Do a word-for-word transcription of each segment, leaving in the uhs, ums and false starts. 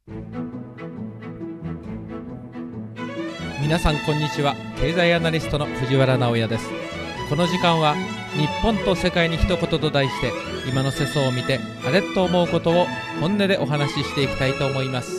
皆さんこんにちは。経済アナリストの藤原直也です。この時間は日本と世界に一言と題して、今の世相を見てあれっと思うことを本音でお話ししていきたいと思います。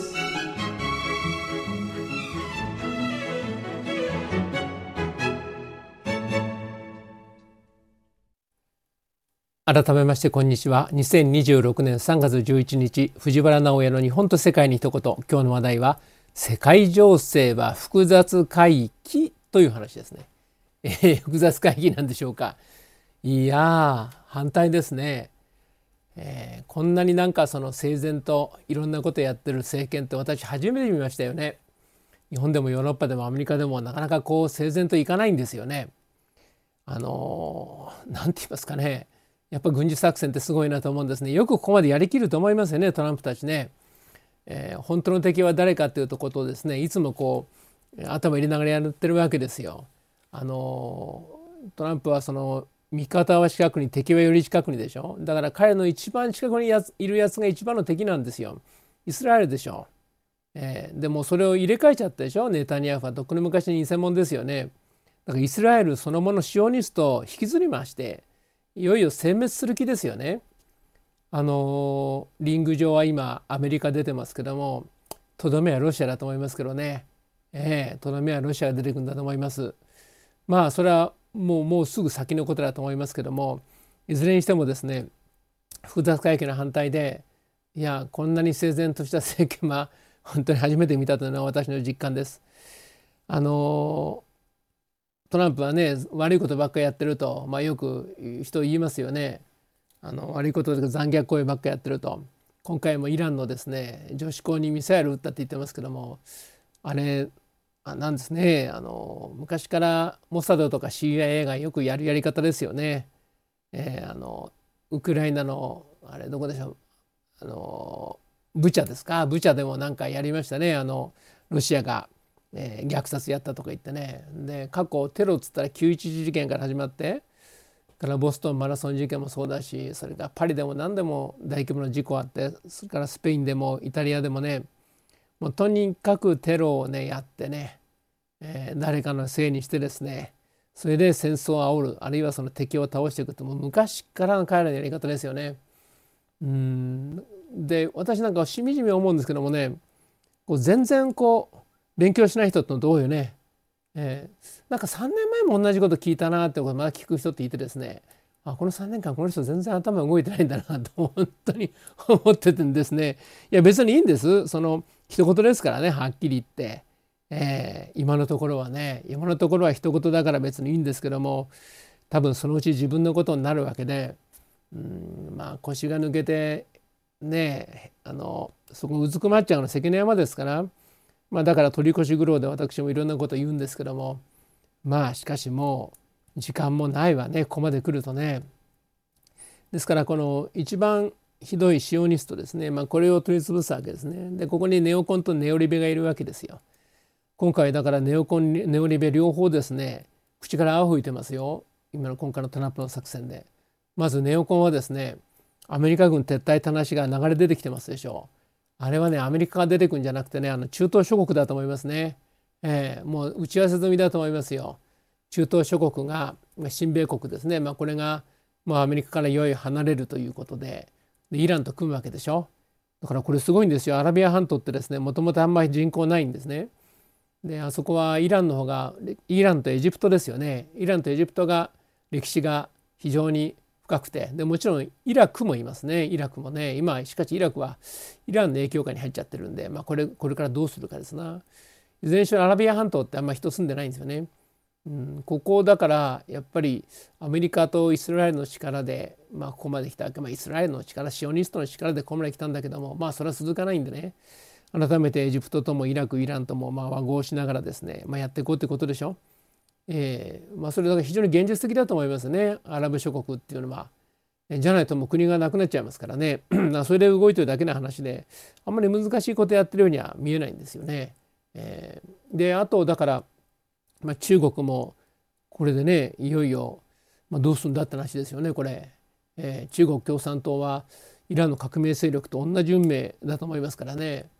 改めましてこんにちは。にせんにじゅうろくねんさんがつじゅういちにち、藤原直也の日本と世界に一言。今日の話題は世界情勢は複雑回帰という話ですね。えー、複雑回帰なんでしょうか。いやー反対ですね。えー、こんなになんかその整然といろんなことやってる政権って私初めて見ましたよね。日本でもヨーロッパでもアメリカでもなかなかこう整然といかないんですよね。あのー、なんて言いますかね。やっぱ軍事作戦ってすごいなと思うんですね。よくここまでやりきると思いますよね、トランプたちね。えー、本当の敵は誰かということをですね、いつもこう頭入れながらやってるわけですよ。あのトランプはその味方は近くに敵はより近くにでしょ。だから彼の一番近くにやついるやつが一番の敵なんですよ。イスラエルでしょ。えー、でもそれを入れ替えちゃったでしょ、ネタニヤフは。とっくの昔に偽物ですよね。だからイスラエルそのものシオニストを引きずりまして、いよいよ殲滅する気ですよね。あのリング上は今アメリカ出てますけども、とどめはロシアだと思いますけどね。ええとどめはロシアが出てくるんだと思います。まあそれはもうもうすぐ先のことだと思いますけども、いずれにしてもですね、複雑回帰の反対で、いやこんなに整然とした政権は本当に初めて見たというのは私の実感です。あのトランプはね、悪いことばっかりやってると、まあ、よく人言いますよね。あの悪いことで残虐行為ばっかりやってると。今回もイランのですね、女子校にミサイル撃ったって言ってますけども、あれあなんですね、あの昔からモサドとか シーアイエー がよくやるやり方ですよね。えー、あのウクライナのあれどこでしょう、あのブチャですか。ブチャでもなんかやりましたね。あのロシアがえー、虐殺やったとか言ってね。で過去テロっつったらきゅういちいち事件から始まって、からボストンマラソン事件もそうだし、それからパリでも何でも大規模な事故あって、それからスペインでもイタリアでもね、もうとにかくテロをねやってね、えー、誰かのせいにしてですね、それで戦争を煽る、あるいはその敵を倒していくって、もう昔からの彼らのやり方ですよね。うんで私なんかしみじみ思うんですけどもね、こう全然こう勉強しない人とどうよね。えー、なんかさんねんまえも同じこと聞いたなってことをまだ聞く人っていてですね、あこのさんねんかんこの人全然頭動いてないんだなと本当に思っててんですね。いや別にいいんです。その一言ですからね、はっきり言って、えー、今のところはね、今のところは一言だから別にいいんですけども、多分そのうち自分のことになるわけで、うんまあ腰が抜けてね、あのそこうずくまっちゃうのは関の山ですから。まあ、だから取り越し苦労で私もいろんなこと言うんですけども、まあしかしもう時間もないわね、ここまで来るとね。ですからこの一番ひどいシオニストですね、まあ、これを取り潰すわけですね。でここにネオコンとネオリベがいるわけですよ。今回だからネオコンネオリベ両方ですね、口から泡吹いてますよ、今の今回のトランプの作戦で。まずネオコンはですね、アメリカ軍撤退って話が流れ出てきてますでしょう。あれはねアメリカが出てくるんじゃなくてね、あの中東諸国だと思いますね。えー、もう打ち合わせ済みだと思いますよ。中東諸国が親米国ですね、まあ、これがまあアメリカからいよいよ離れるということで、でイランと組むわけでしょ。だからこれすごいんですよ。アラビア半島ってですね、もともとあんまり人口ないんですね。であそこはイランの方が、イランとエジプトですよね。イランとエジプトが歴史が非常に深くて、でもちろんイラクもいますね。イラクもね、今しかしイラクはイランの影響下に入っちゃってるんで、まあ、これこれからどうするかですな。いずれにしろアラビア半島ってあんま人住んでないんですよね。うん、ここだからやっぱりアメリカとイスラエルの力で、まあ、ここまで来たわけ、まあ、イスラエルの力、シオニストの力でここまで来たんだけども、まあそれは続かないんでね、改めてエジプトともイラクイランともまあ和合しながらですね、まあ、やっていこうってことでしょ。えーまあ、それだから非常に現実的だと思いますね、アラブ諸国っていうのは。じゃないともう国がなくなっちゃいますからねそれで動いてるだけの話で、あんまり難しいことやってるようには見えないんですよね。えー、であとだから、まあ、中国もこれでねいよいよ、まあ、どうするんだって話ですよねこれ。えー、中国共産党はイランの革命勢力と同じ運命だと思いますからね。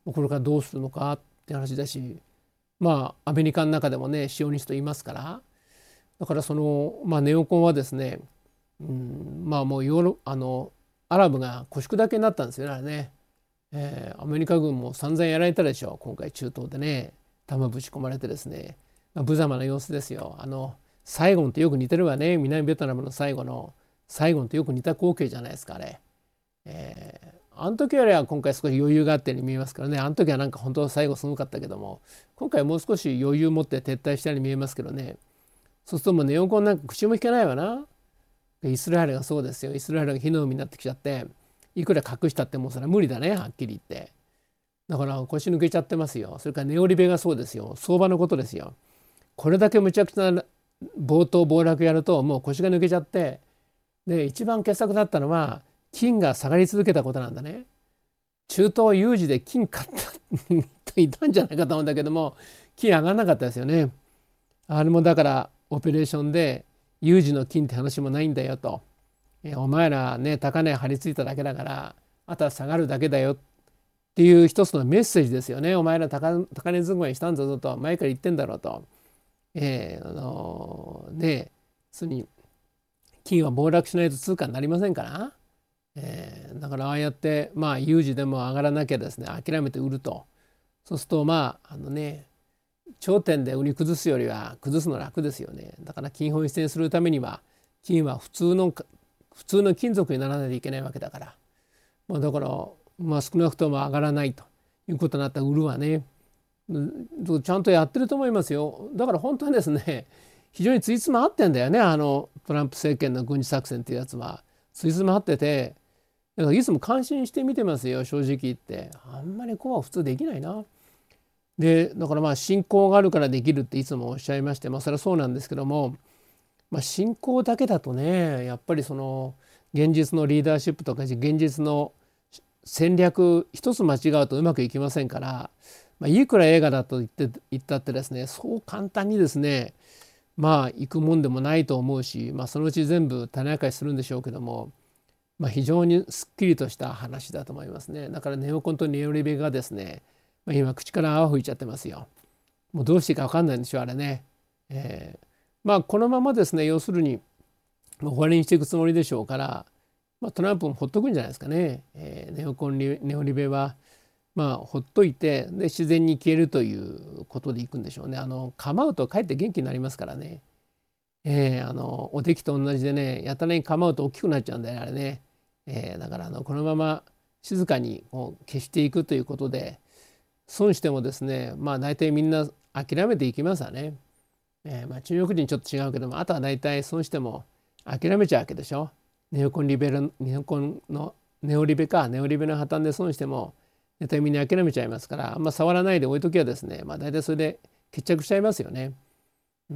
これからどうするのかって話だし、まあアメリカの中でもねシオニストいますから、だからその、まあ、ネオコンはですね、うん、まあもうヨーロあのアラブが腰砕けになったんですよねあれね。えー、アメリカ軍も散々やられたでしょ今回中東でね、弾ぶち込まれてですね、まあ、無様な様子ですよ。あのサイゴンとよく似てるわね。南ベトナムの最後のサイゴンとよく似た光景じゃないですかあれ。えー、あの時よりは今回少し余裕があったように見えますからね。あの時はなんか本当最後すごかったけども、今回もう少し余裕を持って撤退したように見えますけどね。そうするともうネオコンなんか口も引けないわな。イスラエルがそうですよ。イスラエルが火の海になってきちゃって、いくら隠したってもうそれは無理だねはっきり言って。だから腰抜けちゃってますよ。それからネオリベがそうですよ。相場のことですよ。これだけむちゃくちゃな暴騰暴落やるともう腰が抜けちゃって、で一番傑作だったのは金が下がり続けたことなんだね。中東有事で金買った人いたんじゃないかと思うんだけども、金上がらなかったですよね。あれもだからオペレーションで有事の金って話もないんだよと、お前らね高値張り付いただけだからあとは下がるだけだよっていう一つのメッセージですよね。お前ら 高, 高値ずんまいしたんだぞと前から言ってんだろうと、えー、あのー、で普通に金は暴落しないと通貨になりませんから、えー、だからああやってまあ有事でも上がらなきゃですね諦めて売ると、そうするとまああのね頂点で売り崩すよりは崩すの楽ですよね。だから金本位制にするためには金は普通の普通の金属にならないといけないわけだから、まあ、だからまあ少なくとも上がらないということになったら売るわね、ちゃんとやってると思いますよ。だから本当はですね非常についつま合ってんだよね、あのトランプ政権の軍事作戦っていうやつは。ついつま合ってて、だからいつも感心して見てますよ正直言って。あんまりこうは普通できないな。でだからまあ信仰があるからできるっていつもおっしゃいまして、まあそれはそうなんですけども、まあ、信仰だけだとねやっぱりその現実のリーダーシップとか現実の戦略一つ間違うとうまくいきませんから、まあ、いくら映画だと言って言ったってですねそう簡単にですねまあ行くもんでもないと思うし、まあ、そのうち全部種明かしするんでしょうけども、まあ、非常にすっきりとした話だと思いますね。だからネオコンとネオリベがですね、まあ、今口から泡吹いちゃってますよ。もうどうしていいか分かんないんでしょうあれね。えー、まあこのままですね要するに終わりにしていくつもりでしょうから、まあ、トランプもほっとくんじゃないですかね。えー、ネオコンネオリベはまあほっといてで自然に消えるということでいくんでしょうね。あの構うとかえって元気になりますからね。えー、あのおできと同じでねやたらに構うと大きくなっちゃうんだよあれね。えー、だからあのこのまま静かにこう消していくということで損してもですねまあ大体みんな諦めていきますわね。えー、まあ中国人ちょっと違うけどもあとは大体損しても諦めちゃうわけでしょ。ネオコンリベルネオコンのネオリベかネオリベの破綻で損しても大体みんな諦めちゃいますから、あんま触らないで置いときはですねまあ大体それで決着しちゃいますよね。うん、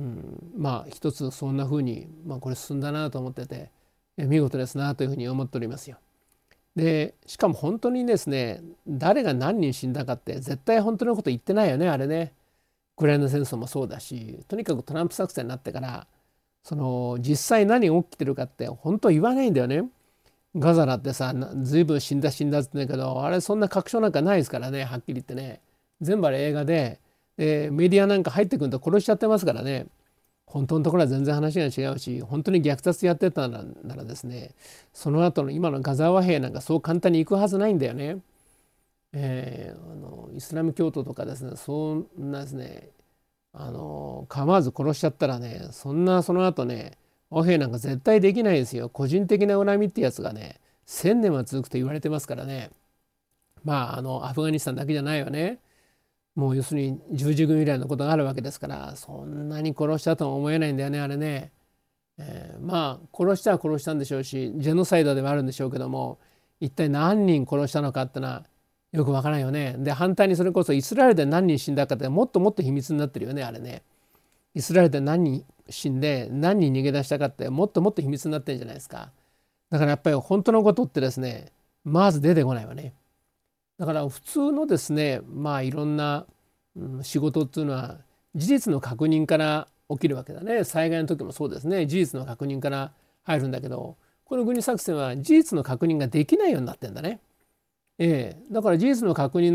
まあ一つそんな風に、まあ、これ進んだなと思ってて見事ですなというふうに思っておりますよ。でしかも本当にですね誰が何人死んだかって絶対本当のこと言ってないよねあれね。ウクライナ戦争もそうだし、とにかくトランプ作戦になってからその実際何が起きてるかって本当言わないんだよね。ガザだってさ随分死んだ死んだって言うんだけど、あれそんな確証なんかないですからねはっきり言ってね。全部あれ映画で、でメディアなんか入ってくると殺しちゃってますからね。本当のところは全然話が違うし、本当に虐殺やってたならですねその後の今のガザ和平なんかそう簡単にいくはずないんだよね。えー、あのイスラム教徒とかですねそんなですねあの構わず殺しちゃったらねそんなその後ね和平なんか絶対できないですよ。個人的な恨みってやつがね千年は続くと言われてますからね。まああのアフガニスタンだけじゃないよね。もう要するに十字軍由来のことがあるわけですから、そんなに殺したとは思えないんだよねあれね。えー、まあ殺したは殺したんでしょうしジェノサイドではあるんでしょうけども、一体何人殺したのかってのはよくわからんよね。で反対にそれこそイスラエルで何人死んだかってもっともっと秘密になってるよねあれね。イスラエルで何人死んで何人逃げ出したかってもっともっと秘密になってるんじゃないですか。だからやっぱり本当のことってですねまず出てこないわね。だから普通のですねまあいろんな仕事っていうのは事実の確認から起きるわけだね。災害の時もそうですね事実の確認から入るんだけど、この軍事作戦は事実の確認ができないようになってんだね。ええ、だから事実の確認の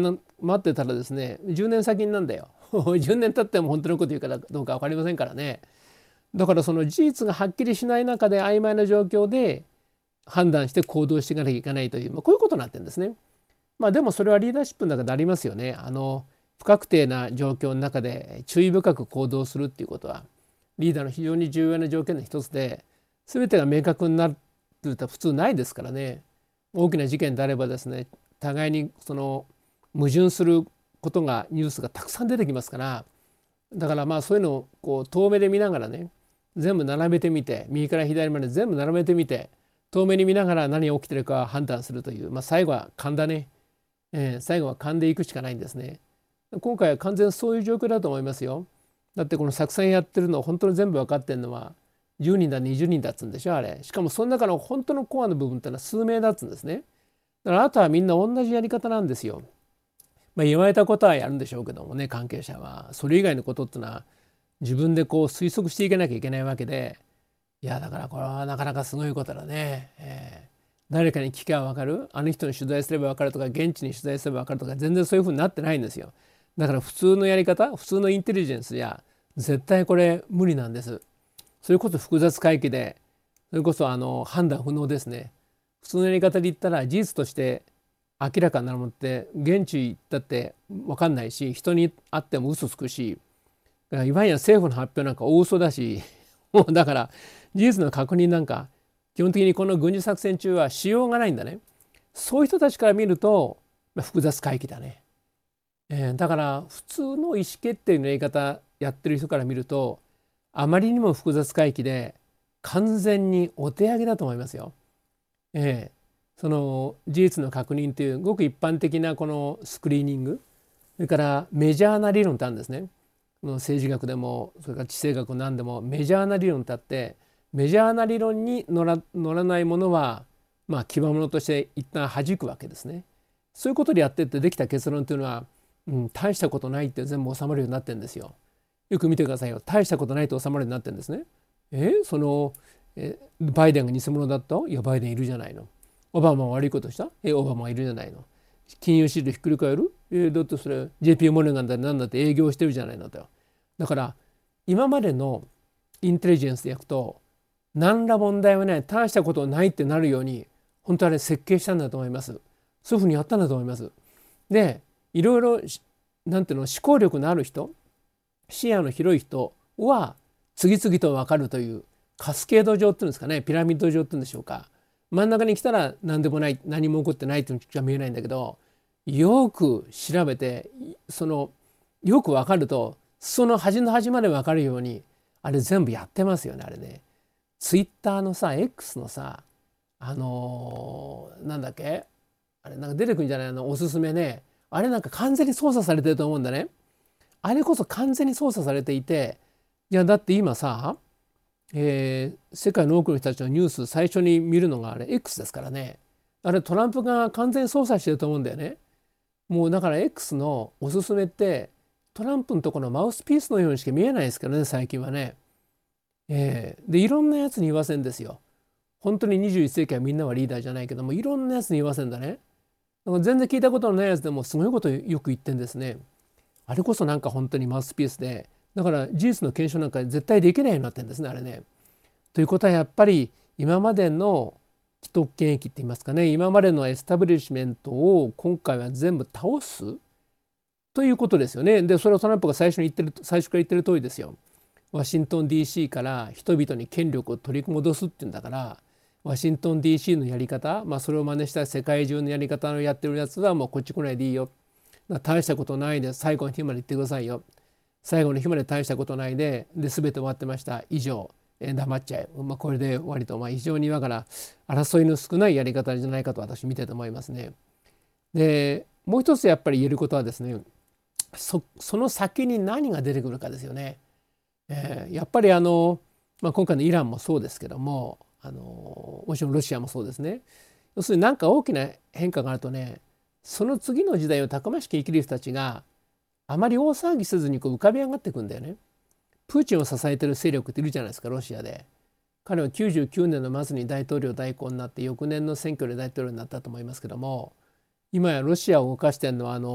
待ってたらですねじゅうねん先なんだよじゅうねん経っても本当のこと言うからどうか分かりませんからね。だからその事実がはっきりしない中で曖昧な状況で判断して行動していかなきゃいけないという、まあ、こういうことになってるんですね。まあでもそれはリーダーシップの中でありますよね。あの不確定な状況の中で注意深く行動するっていうことはリーダーの非常に重要な条件の一つで、全てが明確になると普通ないですからね。大きな事件であればですね、互いにその矛盾することがニュースがたくさん出てきますから、だからまあそういうのをこう遠目で見ながらね、全部並べてみて、右から左まで全部並べてみて、遠目に見ながら何が起きてるか判断するという、まあ、最後は勘だね、えー、最後は勘でいくしかないんですね。今回は完全そういう状況だと思いますよ。だってこの作戦やってるの本当に全部分かってるのはじゅうにんだにじゅうにんだっつうんでしょあれ。しかもその中の本当のコアの部分ってのは数名だっつうんですね。だからあとはみんな同じやり方なんですよ。まあ、言われたことはやるんでしょうけどもね、関係者はそれ以外のことってのは自分でこう推測していかなきゃいけないわけで、いやだからこれはなかなかすごいことだね。えー誰かに聞けば分かる、あの人に取材すれば分かるとか、現地に取材すれば分かるとか、全然そういうふうになってないんですよ。だから普通のやり方、普通のインテリジェンスや絶対これ無理なんです。それこそ複雑回帰で、それこそあの判断不能ですね。普通のやり方で言ったら事実として明らかになるものって現地行ったって分かんないし、人に会っても嘘つくし、だからいわゆる政府の発表なんか大嘘だし、もうだから事実の確認なんか基本的にこの軍事作戦中はしようがないんだね。そういう人たちから見ると、まあ、複雑回帰だね、えー、だから普通の意思決定のやり方やってる人から見るとあまりにも複雑回帰で完全にお手上げだと思いますよ。えー、その事実の確認というごく一般的なこのスクリーニング、それからメジャーな理論ってあるんですね。政治学でもそれから地政学なんでもメジャーな理論ってあって、メジャーな理論に乗ら、乗らないものはまあ基盤物として一旦弾くわけですね。そういうことでやってってできた結論というのは、うん、大したことないって全部収まるようになってるんですよ。よく見てくださいよ。大したことないと収まるようになってるんですね。えそのえバイデンが偽物だった？いやバイデンいるじゃないの。オバマは悪いことした？えオバマはいるじゃないの。金融シールひっくり返る？えだってそれ ジェーピー モルガンだなんだって営業してるじゃないのと。だから今までのインテリジェンスでやくと何ら問題はない、大したことないってなるように本当あれ設計したんだと思います。そういうふうにやったんだと思います。でいろいろなんていうの、思考力のある人、視野の広い人は次々と分かるというカスケード状っていうんですかね、ピラミッド状っていうんでしょうか。真ん中に来たら何でもない、何も起こってないというのしか見えないんだけど、よく調べてそのよく分かるとその端の端まで分かるようにあれ全部やってますよね。あれね、ツイッターのさ X のさあのー、なんだっけあれなんか出てくるんじゃないの、おすすめね。あれなんか完全に操作されてると思うんだね。あれこそ完全に操作されていて、いやだって今さ、えー、世界の多くの人たちのニュース最初に見るのがあれ X ですからね。あれトランプが完全に操作してると思うんだよね。もうだから X のおすすめってトランプのところのマウスピースのようにしか見えないですからね最近はね。えー、でいろんなやつに言わせんですよ。本当ににじゅういっ世紀はみんなはリーダーじゃないけども、いろんなやつに言わせんだね。だから全然聞いたことのないやつでもすごいことよく言ってんですね。あれこそなんか本当にマウスピースで、だから事実の検証なんか絶対できないようになってんですねあれね。ということはやっぱり今までの既得権益って言いますかね、今までのエスタブリッシュメントを今回は全部倒すということですよね。でそれはトランプが最初に言ってる最初から言ってる通りですよ。ワシントン ディーシー から人々に権力を取り戻すっていうんだから、ワシントン ディーシー のやり方、まあ、それを真似した世界中のやり方をやってるやつはもうこっち来ないでいいよ。大したことないで最後の日まで言ってくださいよ。最後の日まで大したことないで、で全て終わってました以上、えー、黙っちゃえ、まあ、これで終わりと、まあ、非常にだから争いの少ないやり方じゃないかと私見てて思いますね。でもう一つやっぱり言えることはですね、そ, その先に何が出てくるかですよね。えー、やっぱりあの、まあ、今回のイランもそうですけども、あのもちろんロシアもそうですね。要するに何か大きな変化があるとね、その次の時代をたくましく生きる人たちがあまり大騒ぎせずにこう浮かび上がっていくんだよね。プーチンを支えてる勢力っているじゃないですか、ロシアで。彼はきゅうじゅうきゅうねんの末に大統領代行になって翌年の選挙で大統領になったと思いますけども、今やロシアを動かしてるのはあの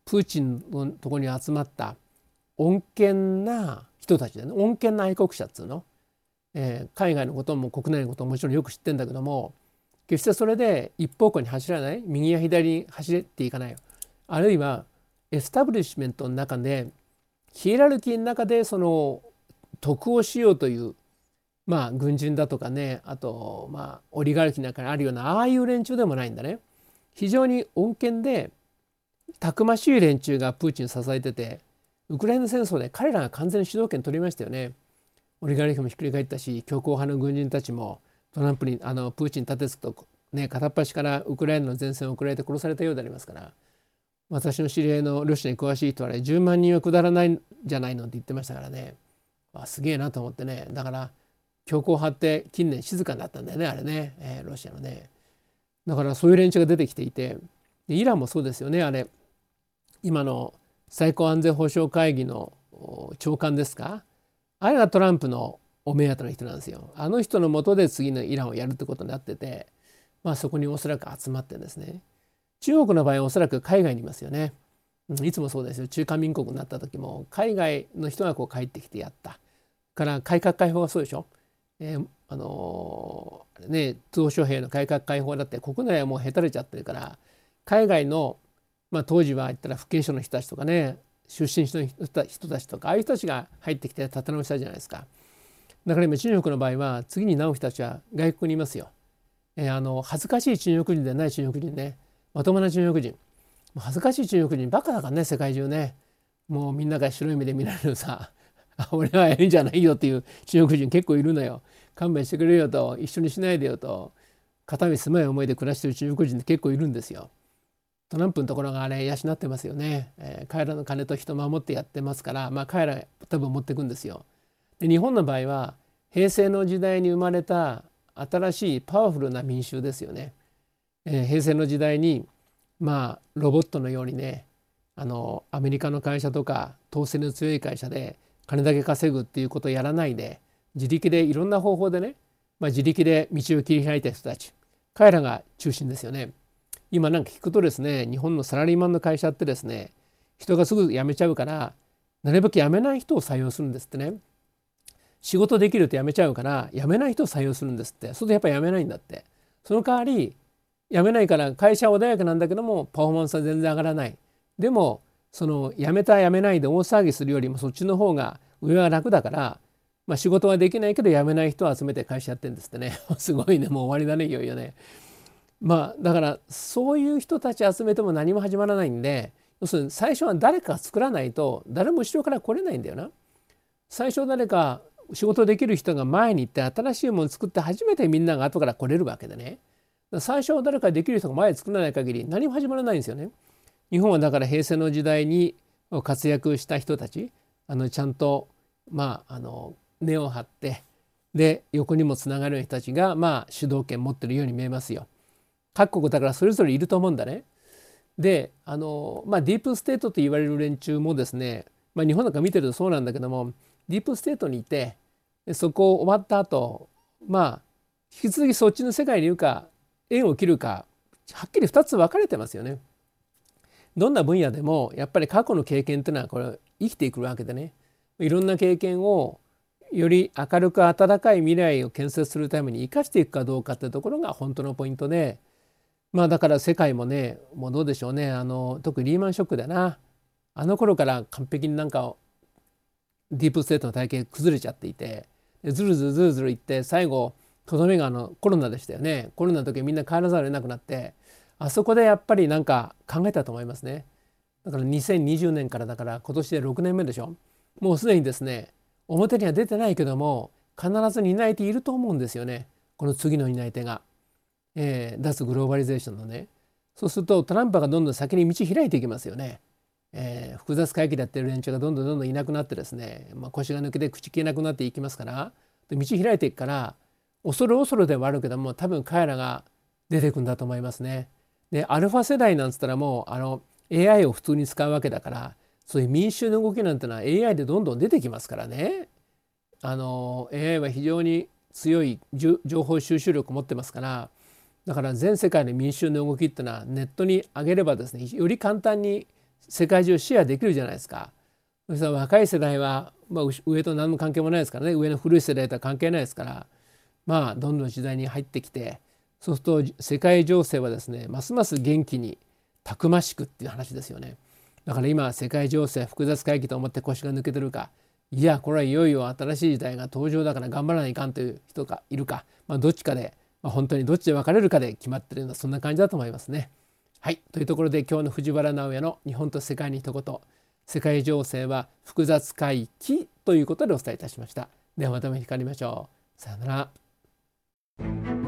プーチンのところに集まった穏健な人たちだね。穏健な愛国者っつうの、えー、海外のことも国内のことももちろんよく知ってんだけども、決してそれで一方向に走らない、右や左に走っていかない、あるいはエスタブリッシュメントの中でヒエラルキーの中でその得をしようという、まあ軍人だとかね、あとまあオリガルヒなんかにあるようなああいう連中でもないんだね。非常に穏健でたくましい連中がプーチンを支えてて、ウクライナ戦争で彼らが完全に主導権取りましたよね。オリガルヒもひっくり返ったし、強硬派の軍人たちもトランプにあのプーチンに立てつくとね、片っ端からウクライナの前線を送られて殺されたようでありますから、私の知り合いのロシアに詳しい人はね、じゅうまんにんは下らないんじゃないのって言ってましたからね。あ、すげえなと思ってね。だから強硬派って近年静かになったんだよね、あれね、えー、ロシアのね。だからそういう連中が出てきていて、イランもそうですよね。あれ今の最高安全保障会議の長官ですか、あれがトランプのお目当ての人なんですよ。あの人の下で次のイランをやるってことになってて、まあそこにおそらく集まってるんですね。中国の場合はおそらく海外にいますよね。いつもそうですよ。中華民国になった時も海外の人がこう帰ってきてやった。から改革開放がそうでしょ。えー、あのー、あれね、鄧小平の改革開放だって国内はもうへたれちゃってるから、海外の、まあ、当時は言ったら福建省の人たちとかね、出身地の人たちとか、ああいう人たちが入ってきて立て直したじゃないですか。だから今中国の場合は次に直う人たちは外国にいますよ。えー、あの恥ずかしい中国人でない中国人ね、まともな中国人、恥ずかしい中国人ばっかだからね、世界中ね。もうみんなが白い目で見られるさ、俺はええんじゃないよっていう中国人結構いるのよ。勘弁してくれよと、一緒にしないでよと、片身狭い思いで暮らしてる中国人って結構いるんですよ。トランプのところがあれ養ってますよね。えー、彼らの金と人守ってやってますから、まあ彼ら多分持っていくんですよ。で日本の場合は平成の時代に生まれた新しいパワフルな民衆ですよね。えー、平成の時代にまあロボットのようにね、あのアメリカの会社とか統制の強い会社で金だけ稼ぐっていうことをやらないで、自力でいろんな方法でね、まあ、自力で道を切り開いた人たち、彼らが中心ですよね。今なんか聞くとですね、日本のサラリーマンの会社ってですね、人がすぐ辞めちゃうからなるべく辞めない人を採用するんですってね。仕事できると辞めちゃうから辞めない人を採用するんですって。そうするとやっぱり辞めないんだって。その代わり辞めないから会社は穏やかなんだけどもパフォーマンスは全然上がらない。でもその辞めた辞めないで大騒ぎするよりもそっちの方が上は楽だから、まあ、仕事はできないけど辞めない人を集めて会社やってるんですってね。すごいね、もう終わりだね、いよいよね。まあだからそういう人たち集めても何も始まらないんで、要するに最初は誰か作らないと誰も後ろから来れないんだよな。最初誰か仕事できる人が前に行って新しいものを作って初めてみんなが後から来れるわけでね。最初は誰かできる人が前に作らない限り何も始まらないんですよね。日本はだから平成の時代に活躍した人たち、あのちゃんとまああの根を張ってで横にもつながる人たちがまあ主導権持ってるように見えますよ。各国だからそれぞれいると思うんだね。であの、まあ、ディープステートと言われる連中もですね、まあ、日本なんか見てるとそうなんだけども、ディープステートにいてそこを終わった後、まあ引き続きそっちの世界にいるか縁を切るかはっきりふたつ分かれてますよね。どんな分野でもやっぱり過去の経験っていうのはこれ生きていくわけでね、いろんな経験をより明るく温かい未来を建設するために生かしていくかどうかっていうところが本当のポイントで、まあだから世界もね、もうどうでしょうね、あの特にリーマンショックだな、あの頃から完璧になんかディープステートの体系崩れちゃっていて、ずるずるずるずるいって最後とどめがあのコロナでしたよね。コロナの時みんな帰らざるを得なくなって、あそこでやっぱりなんか考えたと思いますね。だからにせんにじゅうねんからだから今年でろくねんめでしょ。もうすでにですね、表には出てないけども必ず担い手いると思うんですよね、この次の担い手が、えー、脱グローバリゼーションのね。そうするとトランプがどんどん先に道開いていきますよね。えー、複雑回帰でやってる連中がどんどんどんどんいなくなってですね、まあ、腰が抜けて口消えなくなっていきますから、で道開いていくから恐る恐るではあるけども多分彼らが出てくんだと思いますね。でアルファ世代なんつったらもうあの エーアイ を普通に使うわけだから、そういう民衆の動きなんてのは エーアイ でどんどん出てきますからね。あの エーアイ は非常に強い情報収集力を持ってますから、だから全世界の民衆の動きっていうのはネットに上げればですね、より簡単に世界中シェアできるじゃないですか。そしたら若い世代は、まあ、上と何の関係もないですからね、上の古い世代とは関係ないですから、まあどんどん時代に入ってきて、そうすると世界情勢はですねますます元気にたくましくっていう話ですよね。だから今世界情勢複雑回帰と思って腰が抜けてるか、いやこれはいよいよ新しい時代が登場だから頑張らないかんという人がいるか、まあ、どっちかで、まあ、本当にどっちで分かれるかで決まってるようなそんな感じだと思いますね。はい、というところで今日の藤原直哉の日本と世界に一言、世界情勢は複雑回帰ということでお伝えいたしました。ではまたお会いしましょう。さよなら。